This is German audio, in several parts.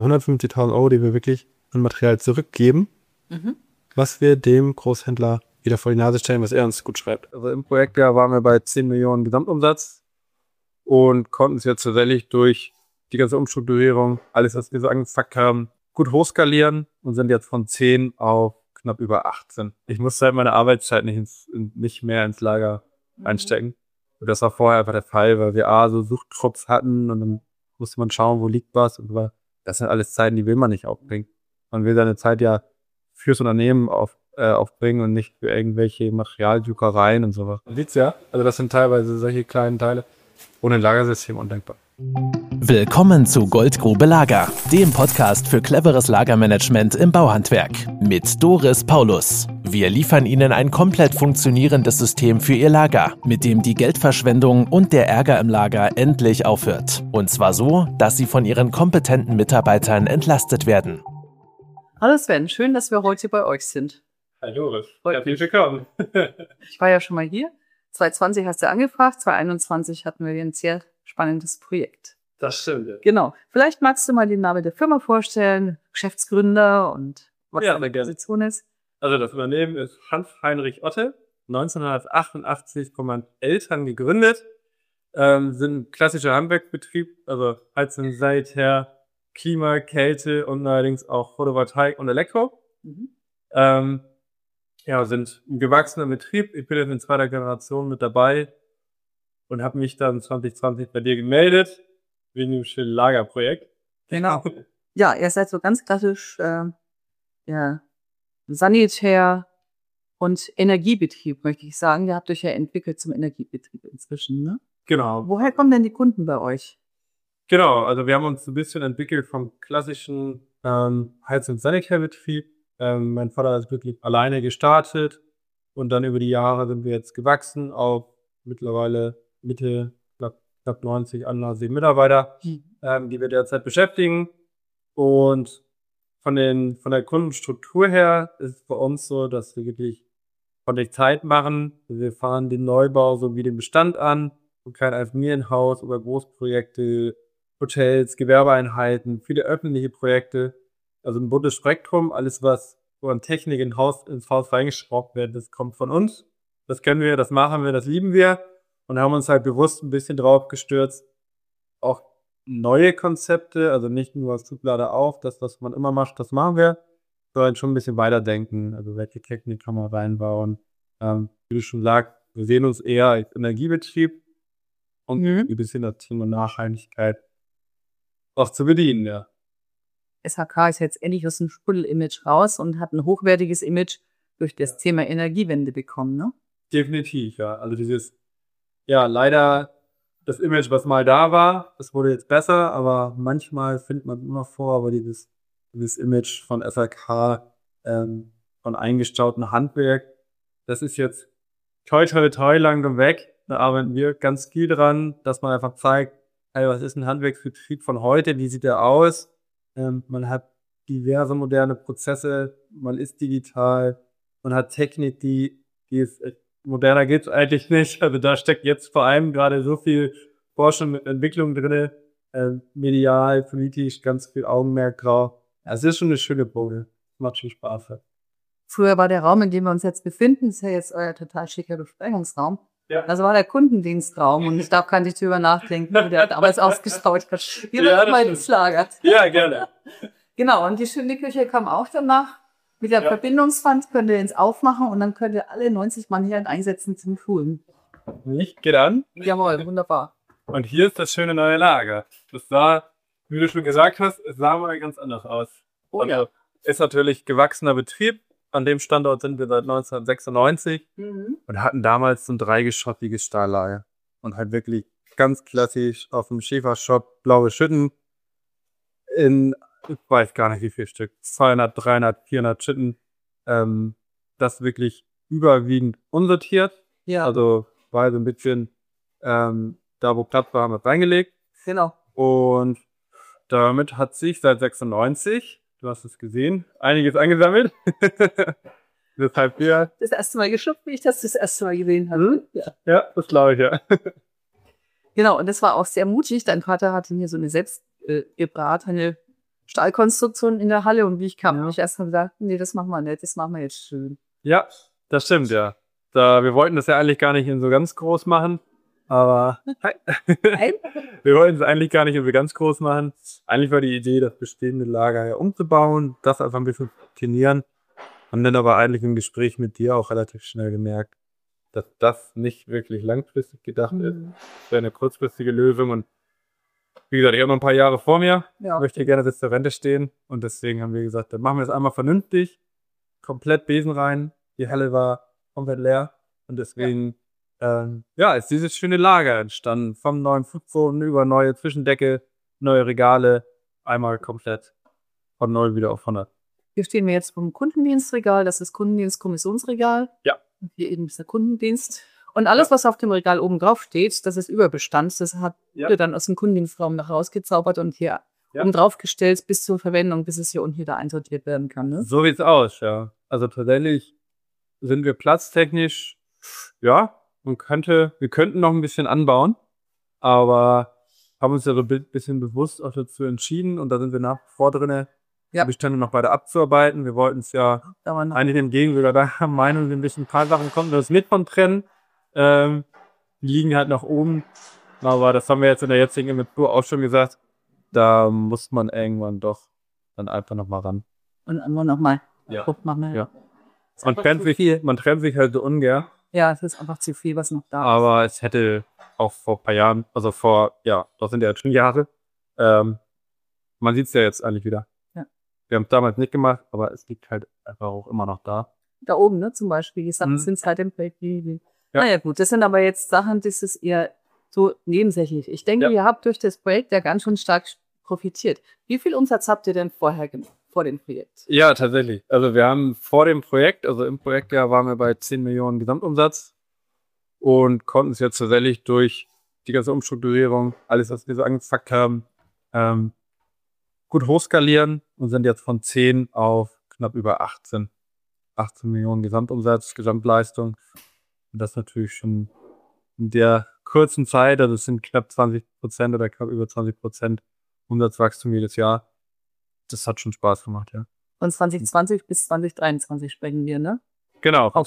150.000 Euro, die wir wirklich an Material zurückgeben, was wir dem Großhändler wieder vor die Nase stellen, was er uns gut schreibt. Also im Projektjahr waren wir bei 10 Millionen Gesamtumsatz und konnten es jetzt tatsächlich durch die ganze Umstrukturierung, alles, was wir so angepackt haben, gut hochskalieren und sind jetzt von 10 auf knapp über 18. Ich musste halt meine Arbeitszeit nicht mehr ins Lager einstecken. Und das war vorher einfach der Fall, weil wir so Suchtrupps hatten und dann musste man schauen, wo liegt was. Und das sind alles Zeiten, die will man nicht aufbringen. Man will seine Zeit ja fürs Unternehmen aufbringen und nicht für irgendwelche Materialjuckereien und sowas. Man sieht's ja, also das sind teilweise solche kleinen Teile ohne Lagersystem undenkbar. Willkommen zu Goldgrube Lager, dem Podcast für cleveres Lagermanagement im Bauhandwerk mit Doris Paulus. Wir liefern Ihnen ein komplett funktionierendes System für Ihr Lager, mit dem die Geldverschwendung und der Ärger im Lager endlich aufhört. Und zwar so, dass Sie von Ihren kompetenten Mitarbeitern entlastet werden. Hallo Sven, schön, dass wir heute bei euch sind. Hallo Doris, herzlich willkommen. Ich war ja schon mal hier. 2020 hast du angefragt, 2021 hatten wir ein sehr spannendes Projekt. Das stimmt, ja. Genau. Vielleicht magst du mal den Namen der Firma vorstellen, Geschäftsgründer und was deine Position ist. Also das Unternehmen ist Hans-Heinrich Otte, 1988 von meinen Eltern gegründet, sind ein klassischer Handwerksbetrieb, also Heizung, Sanitär, Klima, Kälte und allerdings auch Photovoltaik und Elektro. Sind ein gewachsener Betrieb. Ich bin jetzt in zweiter Generation mit dabei und habe mich dann 2020 bei dir gemeldet, wegen dem schönen Lagerprojekt. Genau. Ja, ihr seid so ganz klassisch Sanitär und Energiebetrieb, möchte ich sagen. Ihr habt euch ja entwickelt zum Energiebetrieb inzwischen, ne? Genau. Woher kommen denn die Kunden bei euch? Genau, also wir haben uns ein bisschen entwickelt vom klassischen Heiz- und Sanitärbetrieb. Mein Vater ist wirklich alleine gestartet und dann über die Jahre sind wir jetzt gewachsen auf mittlerweile knapp 90 andere Mitarbeiter, die wir derzeit beschäftigen. Und von der Kundenstruktur her ist es bei uns so, dass wir wirklich von der Zeit machen. Wir fahren den Neubau sowie den Bestand an und kein Einfamilienhaus oder Großprojekte, Hotels, Gewerbeeinheiten, viele öffentliche Projekte. Also ein buntes Spektrum, alles wo an Technik ins Haus reingeschraubt wird, das kommt von uns. Das können wir, das machen wir, das lieben wir und haben uns halt bewusst ein bisschen drauf gestürzt, auch neue Konzepte, also nicht nur als Schublade auf, das, was man immer macht, das machen wir, sondern schon ein bisschen weiterdenken, also welche Technik kann man reinbauen. Wie du schon sagst, wir sehen uns eher als Energiebetrieb und ein bisschen das Thema Nachhaltigkeit auch zu bedienen, ja. SHK ist jetzt endlich aus dem Sprudel-Image raus und hat ein hochwertiges Image durch das Thema Energiewende bekommen, ne? Definitiv, ja. Also leider das Image, was mal da war, das wurde jetzt besser, aber manchmal findet man immer vor, aber dieses Image von SHK, von eingestautem Handwerk, das ist jetzt toi langsam weg. Da arbeiten wir ganz viel dran, dass man einfach zeigt, hey, was ist ein Handwerksbetrieb von heute, wie sieht der aus? Man hat diverse moderne Prozesse, man ist digital, man hat Technik, die ist moderner geht's eigentlich nicht. Also da steckt jetzt vor allem gerade so viel Forschung und Entwicklung drinne, medial, politisch, ganz viel Augenmerk drauf. Ja, es ist schon eine schöne Branche. Macht schon Spaß. Früher war der Raum, in dem wir uns jetzt befinden, ist ja jetzt euer total schicker Besprechungsraum. Ja. Das war der Kundendienstraum und ich darf gar nicht drüber nachdenken, wie der damals ausgeschaut hat. Hier wird mal ins Lager. Ja, gerne. Genau, und die schöne Küche kam auch danach. Mit der Verbindungswand könnt ihr ins Aufmachen und dann könnt ihr alle 90 Mann hier einsetzen zum Schulen. Geht an. Jawohl, wunderbar. Und hier ist das schöne neue Lager. Das sah, wie du schon gesagt hast, es sah mal ganz anders aus. Oh ja. Ist natürlich gewachsener Betrieb. An dem Standort sind wir seit 1996 und hatten damals so ein 3-geschossiges Stahllager. Und halt wirklich ganz klassisch auf dem Schäfershop blaue Schütten ich weiß gar nicht wie viel Stück, 200, 300, 400 Schütten. Das wirklich überwiegend unsortiert. Ja. Also war so ein bisschen da wo Platz war, haben wir reingelegt. Genau. Und damit hat sich seit 96, du hast es gesehen, einiges angesammelt. Deshalb wir. Das erste Mal geschluckt, wie ich das erste Mal gesehen habe. Ja, das glaube ich, ja. Genau, und das war auch sehr mutig. Dein Vater hatte mir so eine selbst gebratene Stahlkonstruktion in der Halle und wie ich kam, habe ich erst mal gesagt, nee, das machen wir nicht, das machen wir jetzt schön. Ja, das stimmt, ja. Wir wollten das ja eigentlich gar nicht in so ganz groß machen, aber wir wollten es eigentlich gar nicht in so ganz groß machen. Eigentlich war die Idee, das bestehende Lager ja umzubauen, das einfach ein bisschen zu trainieren. Haben dann aber eigentlich im Gespräch mit dir auch relativ schnell gemerkt, dass das nicht wirklich langfristig gedacht ist. Das wäre eine kurzfristige Lösung und wie gesagt, ich habe noch ein paar Jahre vor mir, möchte gerne bis zur Rente stehen und deswegen haben wir gesagt, dann machen wir es einmal vernünftig, komplett Besen rein, die Halle war komplett leer und deswegen ist dieses schöne Lager entstanden, vom neuen Fußboden über neue Zwischendecke, neue Regale, einmal komplett von 0 wieder auf 100. Hier stehen wir jetzt vom Kundendienstregal, das ist Kundendienst-Kommissionsregal. Ja. Und hier eben ist der Kundendienst. Und alles, was auf dem Regal oben drauf steht, das ist Überbestand. Das wurde dann aus dem Kundendienstraum noch rausgezaubert und hier oben drauf gestellt bis zur Verwendung, bis es hier unten wieder einsortiert werden kann. Ne? So sieht's aus, ja. Also tatsächlich sind wir platztechnisch, wir könnten noch ein bisschen anbauen, aber haben uns ja so ein bisschen bewusst auch dazu entschieden und da sind wir nach wie vor drin, die Bestände noch weiter abzuarbeiten. Wir wollten es ja eigentlich entgegen sogar der Meinung, ein bisschen ein paar Sachen kommen das mit von trennen. Die liegen halt nach oben, aber das haben wir jetzt in der jetzigen Inventur auch schon gesagt, da muss man irgendwann doch dann einfach nochmal ran. Und einfach nochmal. Ja. Ja. Man trennt sich halt so ungern. Ja, es ist einfach zu viel, was noch da ist. Aber es hätte auch vor ein paar Jahren, das sind ja jetzt schon Jahre, man sieht es ja jetzt eigentlich wieder. Ja. Wir haben es damals nicht gemacht, aber es liegt halt einfach auch immer noch da. Da oben, ne, zum Beispiel. Die Sachen sind halt im Projekt. Naja, gut, das sind aber jetzt Sachen, das ist eher so nebensächlich. Ich denke, ihr habt durch das Projekt ja ganz schön stark profitiert. Wie viel Umsatz habt ihr denn vorher gemacht, vor dem Projekt? Ja, tatsächlich. Also wir haben vor dem Projekt, also im Projektjahr waren wir bei 10 Millionen Gesamtumsatz und konnten es jetzt tatsächlich durch die ganze Umstrukturierung, alles, was wir so angepackt haben, gut hochskalieren und sind jetzt von 10 auf knapp über 18 Millionen Gesamtumsatz, Gesamtleistung. Und das natürlich schon in der kurzen Zeit, also es sind knapp 20% oder knapp über 20% Umsatzwachstum jedes Jahr. Das hat schon Spaß gemacht, ja. Von 2020 bis 2023 sprechen wir, ne? Genau, von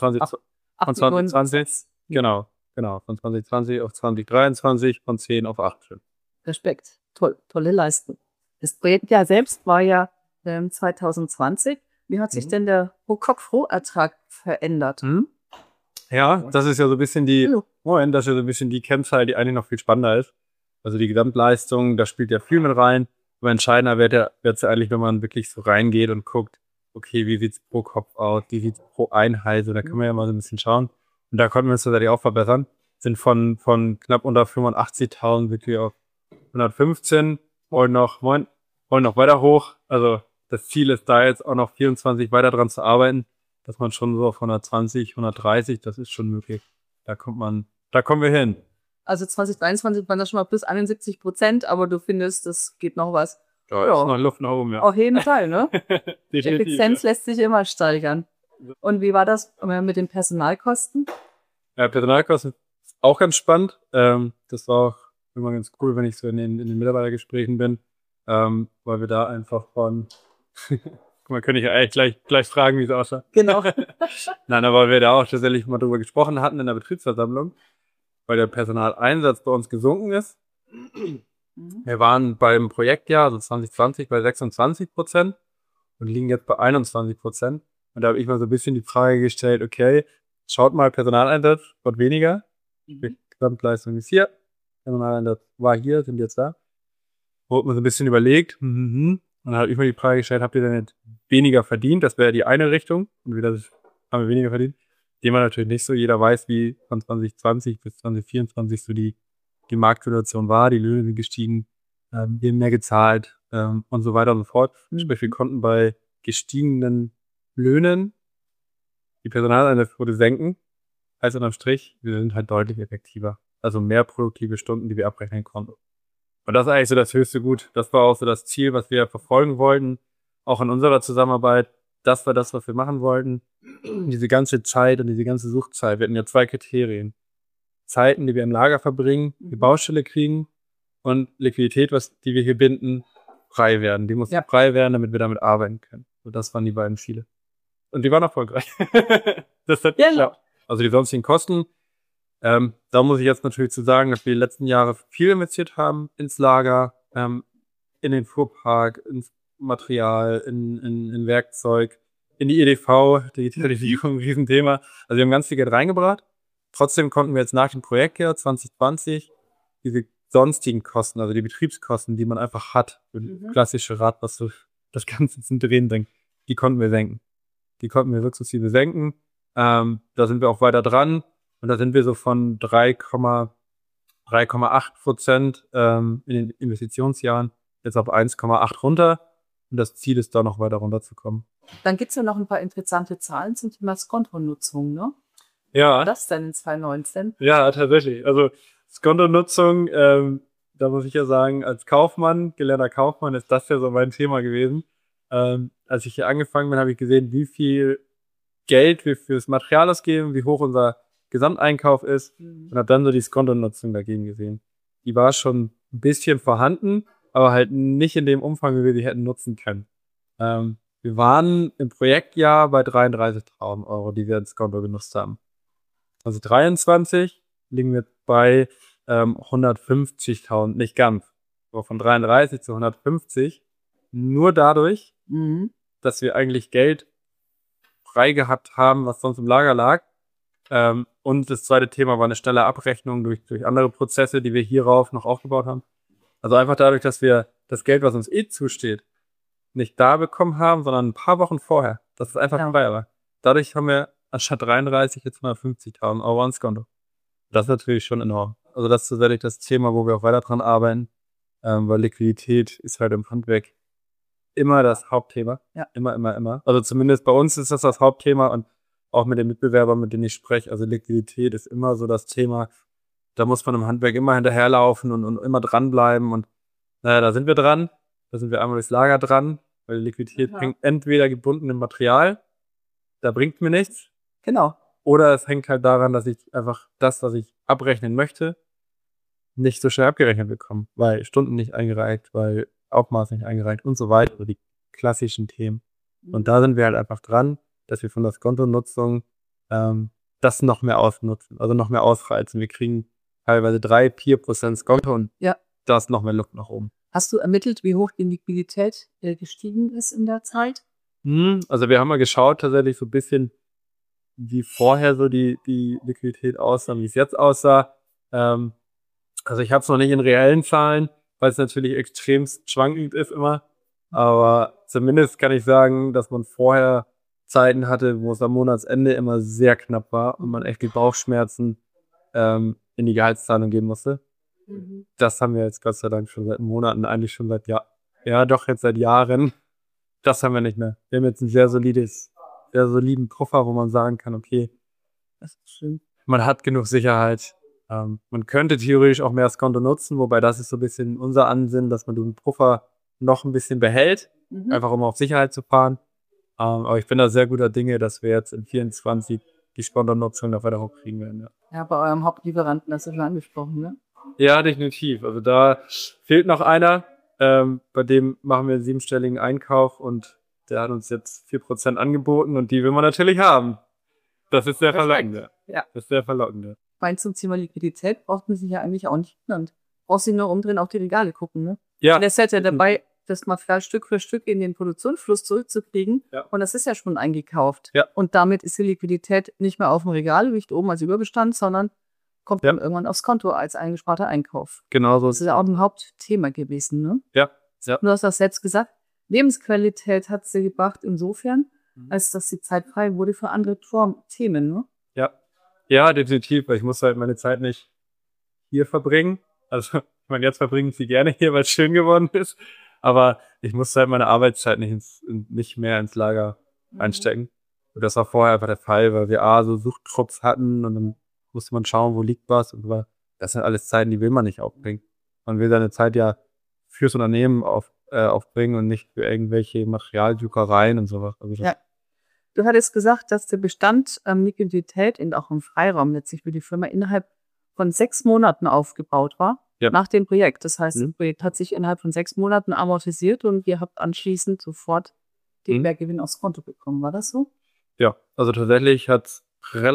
2020, genau, von 2020 auf 2023, von 10 auf 18. Respekt, tolle Leistung. Das Projektjahr selbst war ja 2020. Wie hat sich denn der Pro-Kopf-Rohertrag verändert? Ja, das ist ja so ein bisschen die Kennzahl, die eigentlich noch viel spannender ist. Also die Gesamtleistung, da spielt ja viel mit rein. Aber entscheidender wird es ja eigentlich, wenn man wirklich so reingeht und guckt, okay, wie sieht's pro Kopf aus, wie sieht's pro Einheit, so, da können wir ja mal so ein bisschen schauen. Und da konnten wir uns tatsächlich auch verbessern. Sind von knapp unter 85.000 wirklich auf 115, wollen noch weiter hoch. Also das Ziel ist da jetzt auch noch 24 weiter dran zu arbeiten, dass man schon so auf 120, 130, das ist schon möglich. Da kommen wir hin. Also 2023 waren das schon mal plus 71%, aber du findest, das geht noch was. Ja, ist noch Luft nach oben, ja. Auf jeden Fall, ne? Die Definitiv, Effizienz lässt sich immer steigern. Und wie war das mit den Personalkosten? Ja, Personalkosten ist auch ganz spannend. Das war auch immer ganz cool, wenn ich so in den Mitarbeitergesprächen bin, weil wir da einfach von guck mal, könnte ich ja eigentlich gleich fragen, wie es aussah. Genau. Nein, aber weil wir da auch tatsächlich mal drüber gesprochen hatten in der Betriebsversammlung, weil der Personaleinsatz bei uns gesunken ist. Wir waren beim Projektjahr, also 2020, bei 26% und liegen jetzt bei 21%. Und da habe ich mal so ein bisschen die Frage gestellt, okay, schaut mal, Personaleinsatz wird weniger. Die Gesamtleistung ist hier. Personaleinsatz war hier, sind jetzt da. Wurde mir so ein bisschen überlegt. Und dann habe ich mir die Frage gestellt, habt ihr denn nicht weniger verdient? Das wäre die eine Richtung. Und wieder haben wir weniger verdient. Dem war natürlich nicht so. Jeder weiß, wie von 2020 bis 2024 so die Marktsituation war. Die Löhne sind gestiegen, wir haben mehr gezahlt und so weiter und so fort. Sprich, wir konnten bei gestiegenen Löhnen die Personaleinsatzquote senken. Heißt unterm Strich, wir sind halt deutlich effektiver. Also mehr produktive Stunden, die wir abrechnen konnten. Und das ist eigentlich so das höchste Gut. Das war auch so das Ziel, was wir verfolgen wollten. Auch in unserer Zusammenarbeit. Das war das, was wir machen wollten. Diese ganze Zeit und diese ganze Suchtzeit. Wir hatten ja 2 Kriterien. Zeiten, die wir im Lager verbringen, die Baustelle kriegen und Liquidität, die wir hier binden, frei werden. Die mussten frei werden, damit wir damit arbeiten können. So, das waren die beiden Ziele. Und die waren erfolgreich. Das hat geklappt. Also die sonstigen Kosten, da muss ich jetzt natürlich zu sagen, dass wir die letzten Jahre viel investiert haben ins Lager, in den Fuhrpark, ins Material, in Werkzeug, in die EDV, Digitalisierung, ein Riesenthema. Also wir haben ganz viel Geld reingebracht. Trotzdem konnten wir jetzt nach dem Projektjahr 2020 diese sonstigen Kosten, also die Betriebskosten, die man einfach hat, für das klassische Rad, was so das Ganze zum Drehen bringt, die konnten wir senken. Die konnten wir sukzessive senken. Da sind wir auch weiter dran. Und da sind wir so von 3,8% in den Investitionsjahren jetzt auf 1,8 runter. Und das Ziel ist, da noch weiter runterzukommen. Dann gibt's ja noch ein paar interessante Zahlen zum Thema Skonto-Nutzung, ne? Ja. Was das denn in 2019? Ja, tatsächlich. Also Skonto-Nutzung, da muss ich ja sagen, als Kaufmann, gelernter Kaufmann, ist das ja so mein Thema gewesen. Als ich hier angefangen bin, habe ich gesehen, wie viel Geld wir fürs Material ausgeben, wie hoch unser Gesamteinkauf ist und habe dann so die Skonto-Nutzung dagegen gesehen. Die war schon ein bisschen vorhanden, aber halt nicht in dem Umfang, wie wir sie hätten nutzen können. Wir waren im Projektjahr bei 33.000 Euro, die wir ins Konto genutzt haben. Also 23 liegen wir bei 150.000, nicht ganz, aber von 33 zu 150. Nur dadurch, dass wir eigentlich Geld frei gehabt haben, was sonst im Lager lag. Und das zweite Thema war eine schnelle Abrechnung durch andere Prozesse, die wir hierauf noch aufgebaut haben. Also einfach dadurch, dass wir das Geld, was uns zusteht, nicht da bekommen haben, sondern ein paar Wochen vorher. Das ist einfach frei war. Dadurch haben wir anstatt 33 jetzt 150.000 Euro ans Konto. Das ist natürlich schon enorm. Also das ist tatsächlich das Thema, wo wir auch weiter dran arbeiten, weil Liquidität ist halt im Handwerk immer das Hauptthema. Ja. Immer. Also zumindest bei uns ist das Hauptthema und auch mit den Mitbewerbern, mit denen ich spreche. Also Liquidität ist immer so das Thema. Da muss man im Handwerk immer hinterherlaufen und immer dranbleiben. Und naja, da sind wir dran. Da sind wir einmal durchs Lager dran, weil Liquidität hängt entweder gebunden im Material, da bringt mir nichts. Genau. Oder es hängt halt daran, dass ich einfach das, was ich abrechnen möchte, nicht so schnell abgerechnet bekomme. Weil Stunden nicht eingereicht, weil Aufmaß nicht eingereicht und so weiter. Also die klassischen Themen. Und da sind wir halt einfach dran, dass wir von der Skontonutzung das noch mehr ausnutzen, also noch mehr ausreizen. Wir kriegen teilweise 3-4% Skonto und da ist noch mehr Luft nach oben. Hast du ermittelt, wie hoch die Liquidität gestiegen ist in der Zeit? Also wir haben mal geschaut, tatsächlich so ein bisschen, wie vorher so die Liquidität aussah, wie es jetzt aussah. Also ich habe es noch nicht in reellen Zahlen, weil es natürlich extremst schwankend ist immer. Aber zumindest kann ich sagen, dass man vorher Zeiten hatte, wo es am Monatsende immer sehr knapp war und man echt die Bauchschmerzen in die Gehaltszahlung geben musste. Das haben wir jetzt Gott sei Dank schon seit Monaten, eigentlich schon seit seit Jahren. Das haben wir nicht mehr. Wir haben jetzt ein sehr soliden Puffer, wo man sagen kann, okay, das ist schön. Man hat genug Sicherheit. Man könnte theoretisch auch mehr das Konto nutzen, wobei das ist so ein bisschen unser Ansinnen, dass man den Puffer noch ein bisschen behält, einfach um auf Sicherheit zu fahren. Aber ich bin da sehr guter Dinge, dass wir jetzt in 24 die Skontonutzung noch weiter hochkriegen werden. Ja, bei eurem Hauptlieferanten hast du schon angesprochen, ne? Ja, definitiv. Also da fehlt noch einer. Bei dem machen wir einen 7-stelligen Einkauf und der hat uns jetzt 4% angeboten und die will man natürlich haben. Das ist sehr verlockend. Ja. Das ist sehr verlockend. Mein zum Thema Liquidität braucht man sich ja eigentlich auch nicht genannt. Brauchst du nur umdrehen, auf die Regale gucken, ne? Ja. Und der ist ja dabei, das Material Stück für Stück in den Produktionsfluss zurückzukriegen. Ja. Und das ist ja schon eingekauft. Ja. Und damit ist die Liquidität nicht mehr auf dem Regal, liegt oben als Überbestand, sondern kommt dann irgendwann aufs Konto als eingesparter Einkauf. Genau so. Das ist ja auch ein Hauptthema gewesen, ne? Ja. Du hast das selbst gesagt. Lebensqualität hat sie gebracht insofern, als dass die Zeit frei wurde für andere Themen, ne? Ja, definitiv, weil ich muss halt meine Zeit nicht hier verbringen. Also, ich meine, jetzt verbringen sie gerne hier, weil es schön geworden ist. Aber ich musste halt meine Arbeitszeit nicht mehr ins Lager einstecken. Und das war vorher einfach der Fall, weil wir so Suchtrupps hatten und dann musste man schauen, wo liegt was. Und das sind alles Zeiten, die will man nicht aufbringen. Man will seine Zeit ja fürs Unternehmen aufbringen und nicht für irgendwelche Materialjuckereien und sowas. Also Du hattest gesagt, dass der Bestand Liquidität und auch im Freiraum letztlich für die Firma innerhalb von 6 Monaten aufgebaut war. nach dem Projekt. Das heißt, das Projekt hat sich innerhalb von 6 Monaten amortisiert und ihr habt anschließend sofort den Mehrgewinn aufs Konto bekommen. War das so? Ja, also tatsächlich es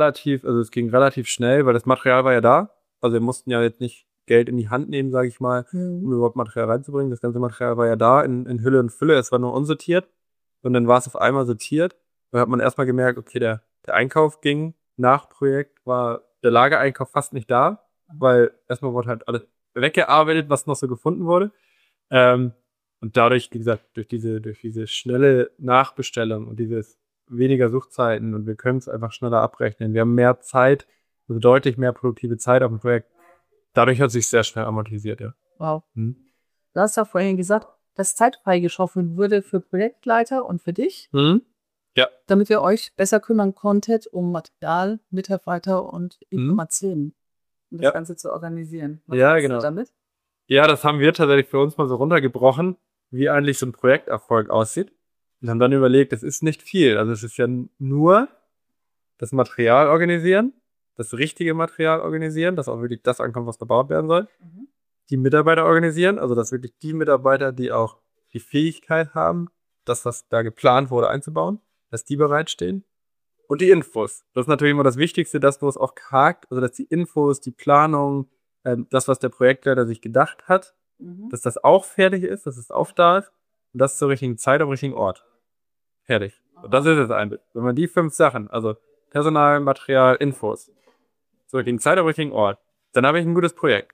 ging relativ schnell, weil das Material war ja da. Also wir mussten ja jetzt nicht Geld in die Hand nehmen, sage ich mal, um überhaupt Material reinzubringen. Das ganze Material war ja da in Hülle und Fülle. Es war nur unsortiert. Und dann war es auf einmal sortiert. Da hat man erstmal gemerkt, okay, der Einkauf ging nach Projekt, war der Lagereinkauf fast nicht da, weil erstmal wurde halt alles weggearbeitet, was noch so gefunden wurde. Und dadurch, wie gesagt, durch diese schnelle Nachbestellung und dieses weniger Suchzeiten und wir können es einfach schneller abrechnen. Wir haben mehr Zeit, also deutlich mehr produktive Zeit auf dem Projekt. Dadurch hat es sich sehr schnell amortisiert, ja. Wow. Du hast ja vorhin gesagt, dass Zeit freigeschaffen wurde für Projektleiter und für dich. Ja. Damit ihr euch besser kümmern konntet um Material, Mitarbeiter und Informationen, um das Ganze zu organisieren. Was ja, genau. Damit? Ja, das haben wir tatsächlich für uns mal so runtergebrochen, wie eigentlich so ein Projekterfolg aussieht. Und haben dann überlegt, das ist nicht viel. Also es ist ja nur das Material organisieren, das richtige Material organisieren, dass auch wirklich das ankommt, was gebaut werden soll. Die Mitarbeiter organisieren, also dass wirklich die Mitarbeiter, die auch die Fähigkeit haben, das, was da geplant wurde, einzubauen, dass die bereitstehen. Und die Infos. Das ist natürlich immer das Wichtigste, dass wo es auch hakt, also dass die Infos, die Planung, das, was der Projektleiter sich gedacht hat, dass das auch fertig ist, dass es auch da ist und das zur richtigen Zeit am richtigen Ort. Fertig. Und das ist es eigentlich. Wenn man die 5 Sachen, also Personal, Material, Infos, zur richtigen Zeit am richtigen Ort, dann habe ich ein gutes Projekt.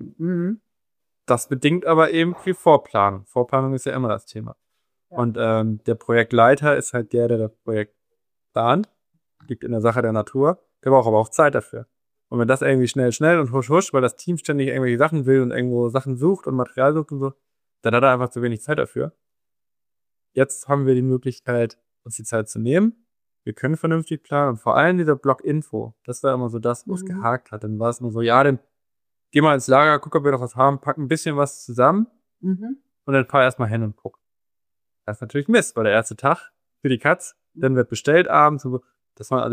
Das bedingt aber eben viel Vorplanung. Vorplanung ist ja immer das Thema. Ja. Und der Projektleiter ist halt der das Projekt plant, liegt in der Sache der Natur, der braucht aber auch Zeit dafür. Und wenn das irgendwie schnell und husch, weil das Team ständig irgendwelche Sachen will und irgendwo Sachen sucht und Material sucht und so, dann hat er einfach zu wenig Zeit dafür. Jetzt haben wir die Möglichkeit, uns die Zeit zu nehmen. Wir können vernünftig planen und vor allem dieser Block Info, das war immer so das, wo es gehakt hat. Dann war es nur so, ja, dann geh mal ins Lager, guck, ob wir noch was haben, pack ein bisschen was zusammen und dann fahr erstmal hin und guck. Das ist natürlich Mist, weil der erste Tag für die Katz, dann wird bestellt abends, das waren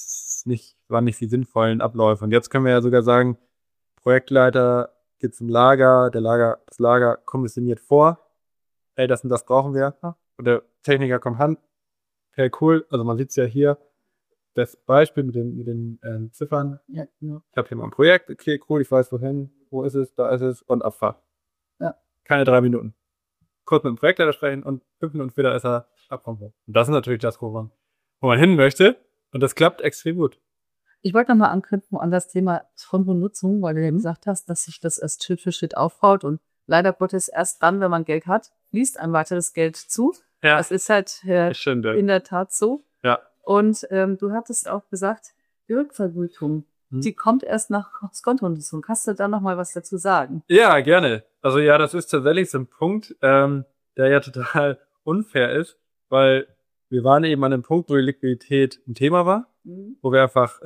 nicht die sinnvollen Abläufe. Und jetzt können wir ja sogar sagen, Projektleiter geht zum Lager, das Lager kommissioniert vor, ey, das und das brauchen wir. Und der Techniker kommt ran, hey, cool, also man sieht es ja hier, das Beispiel mit den Ziffern. Ja, genau. Ich habe hier mal ein Projekt, okay, cool, ich weiß wohin, wo ist es, da ist es und Abfahrt. Ja. Keine 3 Minuten. Kurz mit dem Projektleiter sprechen und 5 Minuten später ist er abgekommen. Und das ist natürlich das, wo man hin möchte und das klappt extrem gut. Ich wollte nochmal anknüpfen an das Thema Kontonutzung, weil du ja gesagt hast, dass sich das erst Schritt für Schritt aufbaut und leider Gottes erst dann, wenn man Geld hat, fließt ein weiteres Geld zu. Ja. Das ist halt in der Tat so. Ja. Und du hattest auch gesagt, die Rückvergütung, die kommt erst nach Kontonutzung. Kannst du da nochmal was dazu sagen? Ja, gerne. Also ja, das ist tatsächlich so ein Punkt, der ja total unfair ist, weil wir waren eben an einem Punkt, wo die Liquidität ein Thema war, wo wir einfach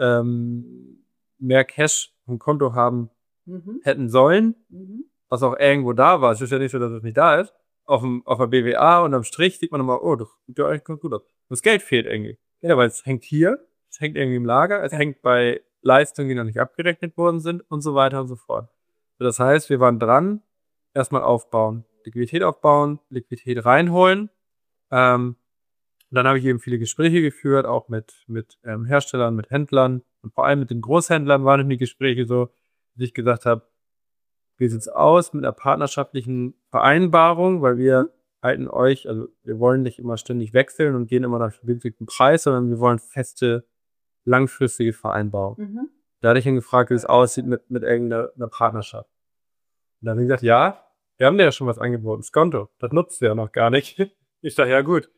mehr Cash im Konto haben hätten sollen, was auch irgendwo da war. Es ist ja nicht so, dass es nicht da ist. Auf der BWA und am Strich sieht man immer, oh, das sieht ja eigentlich ganz gut aus. Das Geld fehlt irgendwie. Ja, weil es hängt hier, es hängt irgendwie im Lager, es hängt bei Leistungen, die noch nicht abgerechnet worden sind und so weiter und so fort. Das heißt, wir waren dran, erstmal aufbauen, Liquidität reinholen. Dann habe ich eben viele Gespräche geführt, auch mit Herstellern, mit Händlern und vor allem mit den Großhändlern waren die Gespräche so, dass ich gesagt habe, wie sieht's aus mit einer partnerschaftlichen Vereinbarung, weil wir halten euch, also wir wollen nicht immer ständig wechseln und gehen immer nach dem günstigsten Preis, sondern wir wollen feste, langfristige Vereinbarung. Da hatte ich ihn gefragt, wie es aussieht mit irgendeiner Partnerschaft. Und dann habe ich gesagt, ja, wir haben dir ja schon was angeboten, Skonto, das nutzt ihr ja noch gar nicht. Ich dachte, ja gut.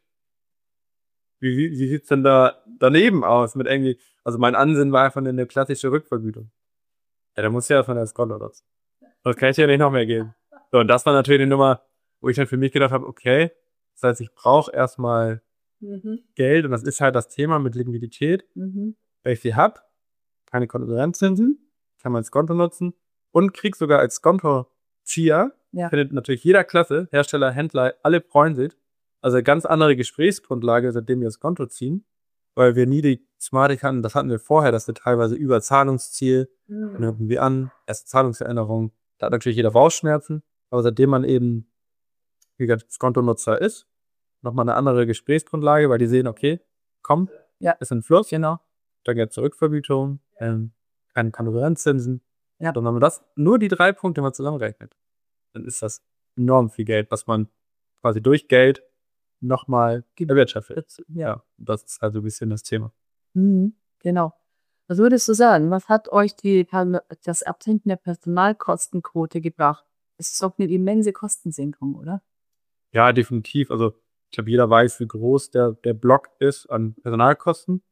Wie sieht's denn da daneben aus mit irgendwie, also mein Ansinnen war einfach eine klassische Rückvergütung. Ja, da muss ja von der Skonto nutzen. Das kann ich dir ja nicht noch mehr geben. So, und das war natürlich die Nummer, wo ich dann für mich gedacht habe, okay, das heißt, ich brauche erstmal Geld und das ist halt das Thema mit Liquidität. Wenn ich sie habe, keine Kontozinsen, kann man Skonto nutzen und krieg sogar als Skontozieher, findet natürlich jeder Klasse, Hersteller, Händler, alle freuen sich. Also eine ganz andere Gesprächsgrundlage, seitdem wir das Konto ziehen, weil wir nie die Thematik hatten, das hatten wir vorher, dass wir teilweise über Zahlungsziel, dann rufen wir an, erste Zahlungserinnerung, Da hat natürlich jeder Bauchschmerzen, aber seitdem man eben, wie gesagt, Skontonutzer ist, nochmal eine andere Gesprächsgrundlage, weil die sehen, okay, komm, ist ein Fluss, Genau. dann gibt es Rückvergütung, keine Konkurrenzzinsen. Ja. Und wenn man das, nur die 3 Punkte mal zusammenrechnet, dann ist das enorm viel Geld, was man quasi durch Geld nochmal erwirtschaftet. Ja, das ist also ein bisschen das Thema. Genau. Was würdest du sagen? Was hat euch das Absenken der Personalkostenquote gebracht? Es ist doch eine immense Kostensenkung, oder? Ja, definitiv. Also ich glaube, jeder weiß, wie groß der Block ist an Personalkosten.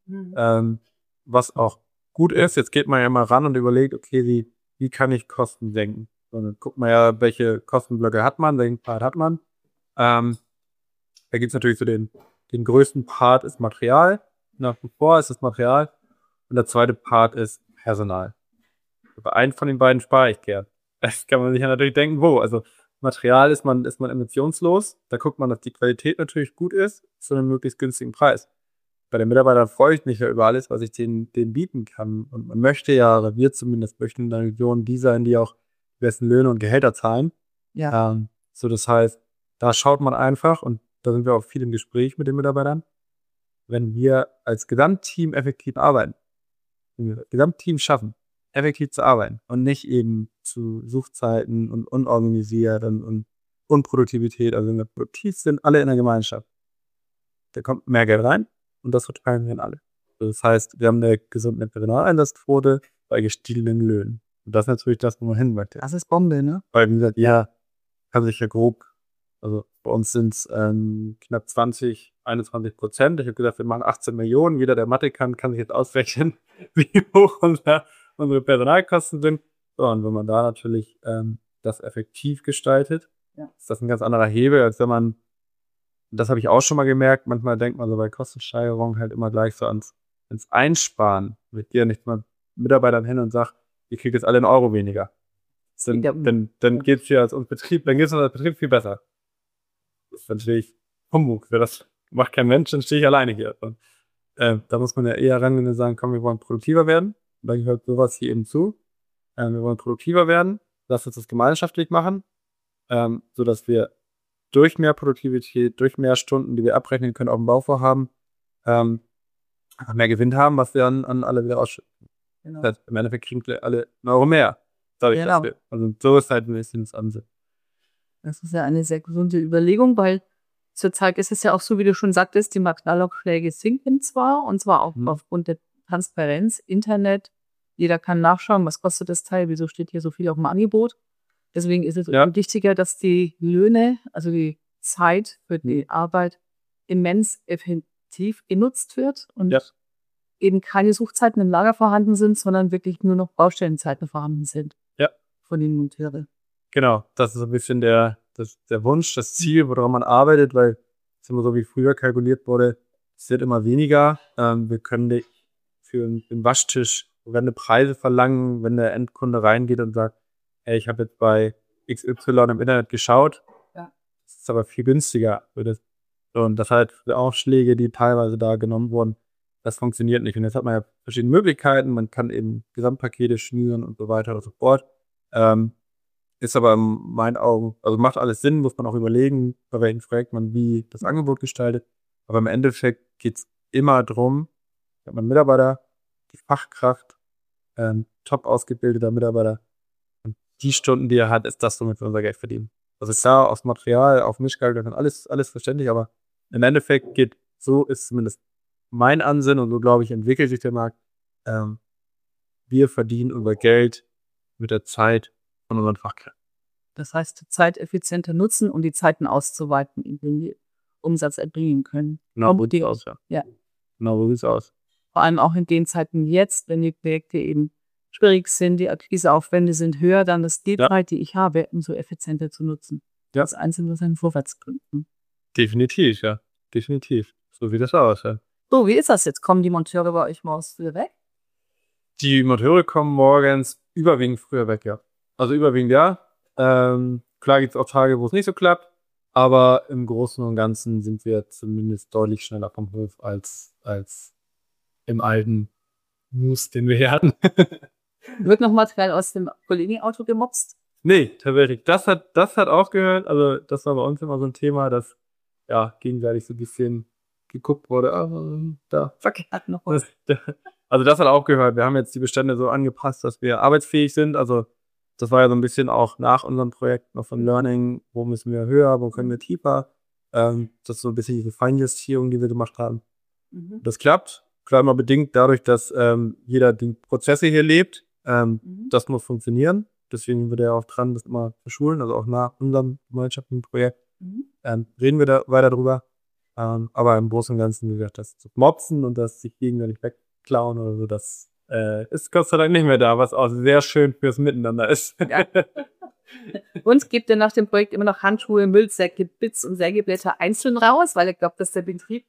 Was auch gut ist, jetzt geht man ja mal ran und überlegt, okay, wie kann ich Kosten senken? Und dann guckt man ja, welche Kostenblöcke hat man, welchen Part hat man. Da gibt es natürlich so den größten Part ist Material. Nach wie vor ist das Material. Und der zweite Part ist Personal. Bei einem von den beiden spare ich gern. Das kann man sich ja natürlich denken, wo. Also Material ist man emissionslos. Da guckt man, dass die Qualität natürlich gut ist, zu einem möglichst günstigen Preis. Bei den Mitarbeitern freue ich mich ja über alles, was ich denen bieten kann. Und man möchte ja, oder wir zumindest möchten in der Region die sein, die auch die besten Löhne und Gehälter zahlen. Ja. So, das heißt, da schaut man einfach, und da sind wir auch viel im Gespräch mit den Mitarbeitern, wenn wir als Gesamtteam effektiv arbeiten, wenn wir das Gesamtteam schaffen, effektiv zu arbeiten und nicht eben zu Suchzeiten und unorganisiert und Unproduktivität, also wenn wir produktiv sind, alle in der Gemeinschaft, da kommt mehr Geld rein und das verteilen wir an alle. Das heißt, wir haben eine gesunde Personaleinsatzquote bei gestiegenen Löhnen. Und das ist natürlich das, wo man hin möchte. Das ist Bombe, ne? Weil, wie gesagt, kann sich ja grob, also bei uns sind es knapp 21%. Ich habe gesagt, wir machen 18 Millionen. Jeder, der Mathe kann sich jetzt ausrechnen, wie hoch unsere Personalkosten sind. So, und wenn man da natürlich das effektiv gestaltet, ist das ein ganz anderer Hebel, als wenn man, das habe ich auch schon mal gemerkt, manchmal denkt man so bei Kostensteigerungen halt immer gleich so ans Einsparen. Ich gehe nicht mal Mitarbeitern hin und sage, ihr kriegt jetzt alle einen Euro weniger. Dann geht's hier als Betrieb, dann geht's uns als Betrieb viel besser. Das ist natürlich Humbug. Das macht kein Mensch, dann stehe ich alleine hier. Und, da muss man ja eher rangehen und sagen, komm, wir wollen produktiver werden. Und da gehört sowas hier eben zu. Wir wollen produktiver werden. Lass uns das gemeinschaftlich machen, sodass wir durch mehr Produktivität, durch mehr Stunden, die wir abrechnen können auf dem Bauvorhaben, mehr Gewinn haben, was wir an alle wieder ausschütten. Genau. Das heißt, im Endeffekt kriegen wir alle einen Euro mehr. Also so ist halt ein bisschen das Ansehen. Das ist ja eine sehr gesunde Überlegung, weil zurzeit ist es ja auch so, wie du schon sagtest, die Materialabschläge sinken zwar, und zwar auch aufgrund der Transparenz, Internet. Jeder kann nachschauen, was kostet das Teil, wieso steht hier so viel auf dem Angebot. Deswegen ist es wichtiger, dass die Löhne, also die Zeit für die Arbeit, immens effektiv genutzt wird und eben keine Suchzeiten im Lager vorhanden sind, sondern wirklich nur noch Baustellenzeiten vorhanden sind. Ja. Von den Monteuren. Genau, das ist ein bisschen der Wunsch, das Ziel, woran man arbeitet, weil es immer so wie früher kalkuliert wurde, es wird immer weniger. Wir können für den Waschtisch horrende Preise verlangen, wenn der Endkunde reingeht und sagt, hey, ich habe jetzt bei XY im Internet geschaut, das ist aber viel günstiger. Und das halt für Aufschläge, die teilweise da genommen wurden, das funktioniert nicht. Und jetzt hat man ja verschiedene Möglichkeiten, man kann eben Gesamtpakete schnüren und so weiter und so fort. Ist aber in meinen Augen, also macht alles Sinn, muss man auch überlegen, bei welchem Projekt man wie das Angebot gestaltet. Aber im Endeffekt geht es immer darum, hat man Mitarbeiter, die Fachkraft, top ausgebildeter Mitarbeiter. Und die Stunden, die er hat, ist das, womit wir unser Geld verdienen. Also klar, aufs Material, auf Mischgehalt, alles verständlich, aber im Endeffekt so ist zumindest mein Ansinnen, und so, glaube ich, entwickelt sich der Markt. Wir verdienen unser Geld mit der Zeit von unseren Fachkräften. Das heißt, Zeit effizienter nutzen, um die Zeiten auszuweiten, indem wir Umsatz erbringen können. Genau, so sieht's aus, ja. Genau, so sieht's aus. Vor allem auch in den Zeiten jetzt, wenn die Projekte eben schwierig sind, die Akquiseaufwände sind höher, dann ist die Zeit, die ich habe, umso effizienter zu nutzen. Ja. Das Einzige, was einen vorwärts bringt. Definitiv, ja. Definitiv. So sieht das aus, ja. So, wie ist das jetzt? Kommen die Monteure bei euch morgens früher weg? Die Monteure kommen morgens überwiegend früher weg, ja. Also überwiegend ja. Klar gibt es auch Tage, wo es nicht so klappt, aber im Großen und Ganzen sind wir zumindest deutlich schneller vom Hof als im alten Mus, den wir hier hatten. Wird noch Material aus dem Collini-Auto gemopst? Nee, tatsächlich. Das hat aufgehört. Also das war bei uns immer so ein Thema, dass ja gegenseitig so ein bisschen geguckt wurde, da. Verkehrt noch was. Also das hat aufgehört. Wir haben jetzt die Bestände so angepasst, dass wir arbeitsfähig sind. Also das war ja so ein bisschen auch nach unserem Projekt noch von Learning, wo müssen wir höher, wo können wir tiefer. Das ist so ein bisschen diese Feinjustierung, die wir gemacht haben. Das klappt. Klar, immer bedingt dadurch, dass jeder die Prozesse hier lebt. Das muss funktionieren. Deswegen sind wir da auch dran, das immer zu schulen. Also auch nach unserem gemeinschaftlichen Projekt reden wir da weiter drüber. Aber im Großen und Ganzen, wie gesagt, das zu mopsen und das sich gegenseitig wegklauen oder so, das ist Gott sei Dank nicht mehr da, was auch sehr schön fürs Miteinander ist. Ja. Und gebt ihr nach dem Projekt immer noch Handschuhe, Müllsäcke, Bits und Sägeblätter einzeln raus, weil ich glaube, dass der Betrieb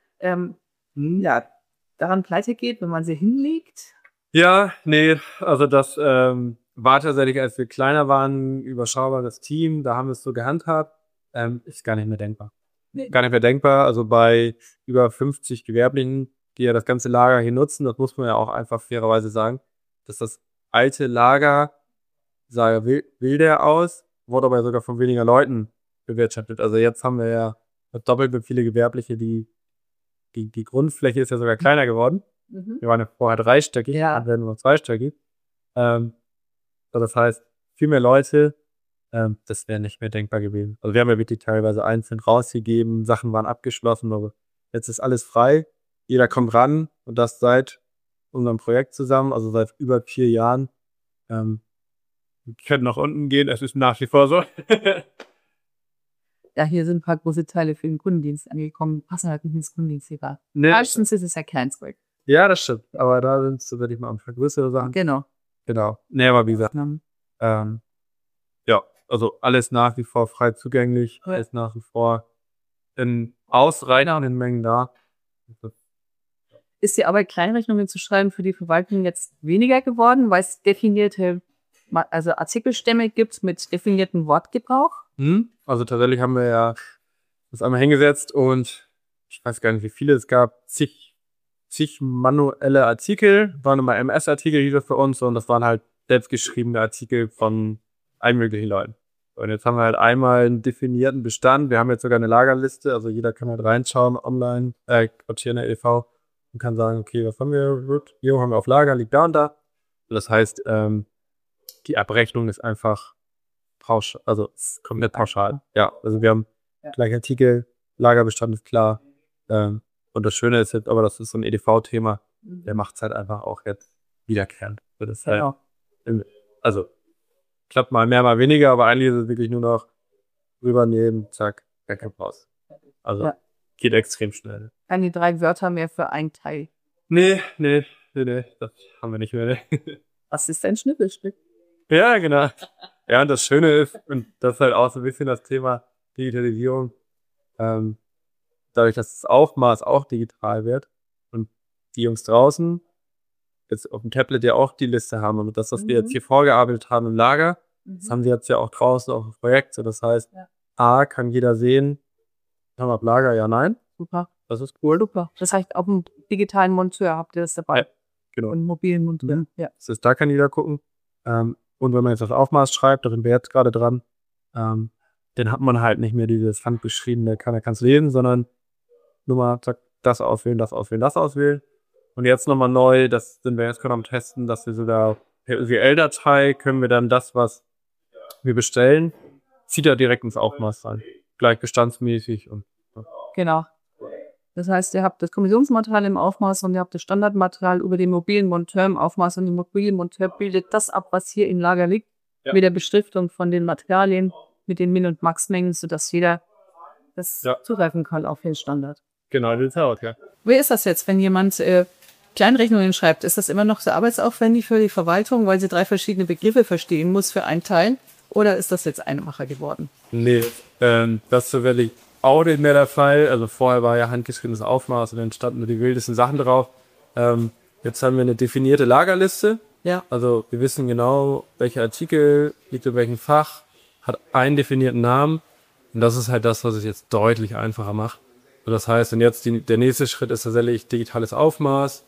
daran pleite geht, wenn man sie hinlegt? Ja, nee, also das war tatsächlich, als wir kleiner waren, überschaubares Team, da haben wir es so gehandhabt, ist gar nicht mehr denkbar. Nee. Gar nicht mehr denkbar, also bei über 50 Gewerblichen, die ja das ganze Lager hier nutzen, das muss man ja auch einfach fairerweise sagen, dass das alte Lager, sah wilder aus, wurde aber sogar von weniger Leuten bewirtschaftet. Also jetzt haben wir ja doppelt so viele Gewerbliche, die Grundfläche ist ja sogar kleiner geworden. Wir waren ja vorher dreistöckig, dann werden wir noch zweistöckig. Also das heißt, viel mehr Leute, das wäre nicht mehr denkbar gewesen. Also wir haben ja wirklich teilweise einzeln rausgegeben, Sachen waren abgeschlossen, aber jetzt ist alles frei. Jeder kommt ran und das seit unserem Projekt zusammen, also seit über 4 Jahren. Wir können nach unten gehen, es ist nach wie vor so. Ja, hier sind ein paar große Teile für den Kundendienst angekommen, passen halt nicht ins Kundendienstthema. Nee. Meistens ist es ja Kleinstprojekt. Ja, das stimmt. Aber da sind es, würde ich mal anfangen, größere Sachen. Genau. Nee, aber wie gesagt, ja, also alles nach wie vor frei zugänglich, alles nach wie vor in ausreichenden Mengen da. Ist die Arbeit, Kleinrechnungen zu schreiben, für die Verwaltung jetzt weniger geworden, weil es definierte, also Artikelstämme gibt mit definiertem Wortgebrauch? Also tatsächlich haben wir ja das einmal hingesetzt und ich weiß gar nicht, wie viele es gab, zig manuelle Artikel, waren immer MS-Artikel hier für uns und das waren halt selbstgeschriebene Artikel von allen möglichen Leuten. Und jetzt haben wir halt einmal einen definierten Bestand, wir haben jetzt sogar eine Lagerliste, also jeder kann halt reinschauen online, hier in der EDV und kann sagen, okay, was haben wir? Hier haben wir auf Lager, liegt da und da. Und das heißt, die Abrechnung ist einfach pauschal, also ist komplett pauschal. Ja, also wir haben gleich Artikel, Lagerbestand ist klar. Und das Schöne ist jetzt, aber das ist so ein EDV-Thema, der macht es halt einfach auch jetzt wiederkehrend. Das halt, also klappt mal mehr, mal weniger, aber eigentlich ist es wirklich nur noch rübernehmen, zack, Backup raus. Also geht extrem schnell. Keine 3 Wörter mehr für ein Teil. Nee, das haben wir nicht mehr. Was ist ein Schnippelstück? Ja, genau. Ja, und das Schöne ist, und das ist halt auch so ein bisschen das Thema Digitalisierung, dadurch, dass das Aufmaß auch digital wird und die Jungs draußen jetzt auf dem Tablet ja auch die Liste haben und das, was wir jetzt hier vorgearbeitet haben im Lager, das haben sie jetzt ja auch draußen auf dem Projekt. So, das heißt, A, kann jeder sehen, haben wir Lager, ja, nein. Super. Das ist cool. Super. Das heißt, auf dem digitalen Monteur habt ihr das dabei. Ja, genau. Und mobilen Monteur. Ja. Das heißt, da kann jeder gucken. Und wenn man jetzt das Aufmaß schreibt, da sind wir jetzt gerade dran, dann hat man halt nicht mehr dieses handbeschriebene, keiner kann es lesen, sondern nur mal, zack, das auswählen, das auswählen, das auswählen. Und jetzt nochmal neu, das sind wir jetzt gerade am Testen, dass wir sogar per UWL-Datei können wir dann das, was wir bestellen, zieht er direkt ins Aufmaß rein. Gleich bestandsmäßig und Genau. Das heißt, ihr habt das Kommissionsmaterial im Aufmaß und ihr habt das Standardmaterial über den mobilen Monteur im Aufmaß und der mobile Monteur bildet das ab, was hier im Lager liegt, mit der Beschriftung von den Materialien, mit den Min- und Max-Mengen, sodass jeder das zugreifen kann auf den Standard. Genau, das haut, ja. Wie ist das jetzt, wenn jemand Kleinrechnungen schreibt? Ist das immer noch so arbeitsaufwendig für die Verwaltung, weil sie 3 verschiedene Begriffe verstehen muss für einen Teil? Oder ist das jetzt einfacher geworden? Nee, das ist tatsächlich auch nicht mehr der Fall. Also vorher war ja handgeschriebenes Aufmaß und dann standen nur die wildesten Sachen drauf. Jetzt haben wir eine definierte Lagerliste. Ja. Also wir wissen genau, welcher Artikel liegt in welchem Fach, hat einen definierten Namen. Und das ist halt das, was es jetzt deutlich einfacher macht. Und das heißt, und jetzt der nächste Schritt ist tatsächlich digitales Aufmaß.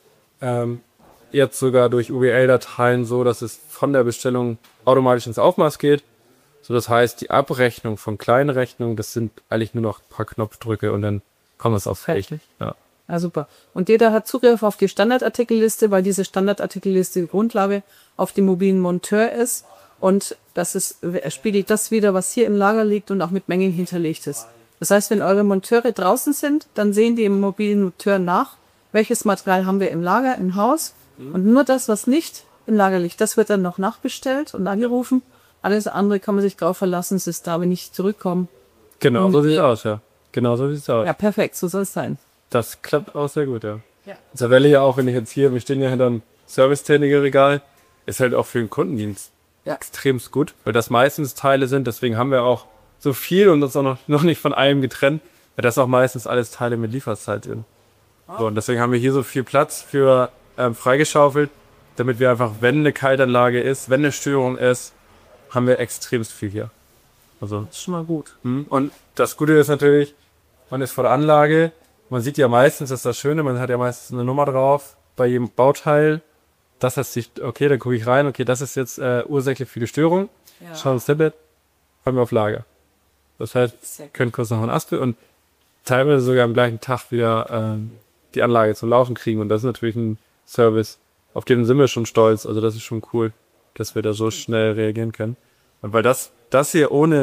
Jetzt sogar durch UWL-Dateien so, dass es von der Bestellung automatisch ins Aufmaß geht. So, das heißt, die Abrechnung von kleinen Rechnungen, das sind eigentlich nur noch ein paar Knopfdrücke und dann kommt das aufs Recht. Ja. Ah, super. Und jeder hat Zugriff auf die Standardartikelliste, weil diese Standardartikelliste die Grundlage auf dem mobilen Monteur ist. Und spiegelt das wieder, was hier im Lager liegt und auch mit Mengen hinterlegt ist. Das heißt, wenn eure Monteure draußen sind, dann sehen die im mobilen Monteur nach, welches Material haben wir im Lager, im Haus. Und nur das, was nicht im Lager liegt, das wird dann noch nachbestellt und angerufen. Alles andere kann man sich drauf verlassen, es ist da, wenn ich zurückkomme. Genau, so sieht es aus, ja. Genau so sieht es aus. Ja, perfekt, so soll es sein. Das klappt auch sehr gut, ja. Isabelle ja auch, wenn ich jetzt hier, wir stehen ja hinter einem Servicetechniker-Regal, ist halt auch für den Kundendienst extremst gut, weil das meistens Teile sind, deswegen haben wir auch so viel und uns auch noch nicht von allem getrennt, weil das auch meistens alles Teile mit Lieferzeit sind. So, und deswegen haben wir hier so viel Platz für freigeschaufelt, damit wir einfach, wenn eine Kaltanlage ist, wenn eine Störung ist, haben wir extremst viel hier. Also, Das ist schon mal gut. Und das Gute ist natürlich, man ist vor der Anlage, man sieht ja meistens, das ist das Schöne, man hat ja meistens eine Nummer drauf bei jedem Bauteil. Das heißt, okay, dann gucke ich rein, okay, das ist jetzt ursächlich für die Störung. Ja. Schauen uns Tablet, fahren wir auf Lager. Das heißt, können kurz noch einen Aspel und teilweise sogar am gleichen Tag wieder die Anlage zum Laufen kriegen. Und das ist natürlich ein Service, auf den sind wir schon stolz. Also das ist schon cool, dass wir da so schnell reagieren können. Und weil das hier ohne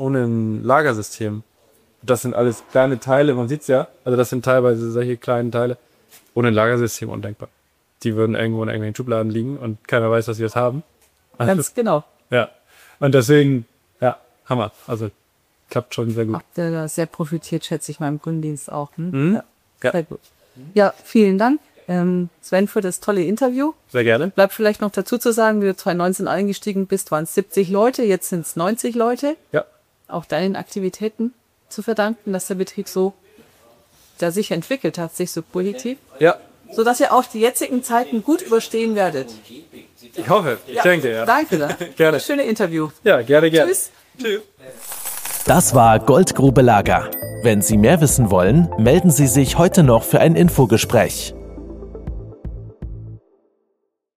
ein Lagersystem, das sind alles kleine Teile, man sieht's ja, also das sind teilweise solche kleinen Teile, ohne ein Lagersystem undenkbar. Die würden irgendwo in irgendwelchen Schubladen liegen und keiner weiß, dass sie das haben. Ganz genau. Ja. Und deswegen, ja, Hammer. Also klappt schon sehr gut. Habt ihr da sehr profitiert, schätze ich, meinem Kundendienst auch. Ja. Sehr gut. Ja, vielen Dank, Sven, für das tolle Interview. Sehr gerne. Bleibt vielleicht noch dazu zu sagen, wie du 2019 eingestiegen bist, waren es 70 Leute, jetzt sind es 90 Leute. Ja. Auch deinen Aktivitäten zu verdanken, dass der Betrieb sich entwickelt hat, sich so positiv. Ja. Sodass ihr auch die jetzigen Zeiten gut überstehen werdet. Ich hoffe. Ich denke, ja. Danke. Gerne. Schöne Interview. Ja, gerne. Tschüss. Tschüss. Das war Goldgrube Lager. Wenn Sie mehr wissen wollen, melden Sie sich heute noch für ein Infogespräch.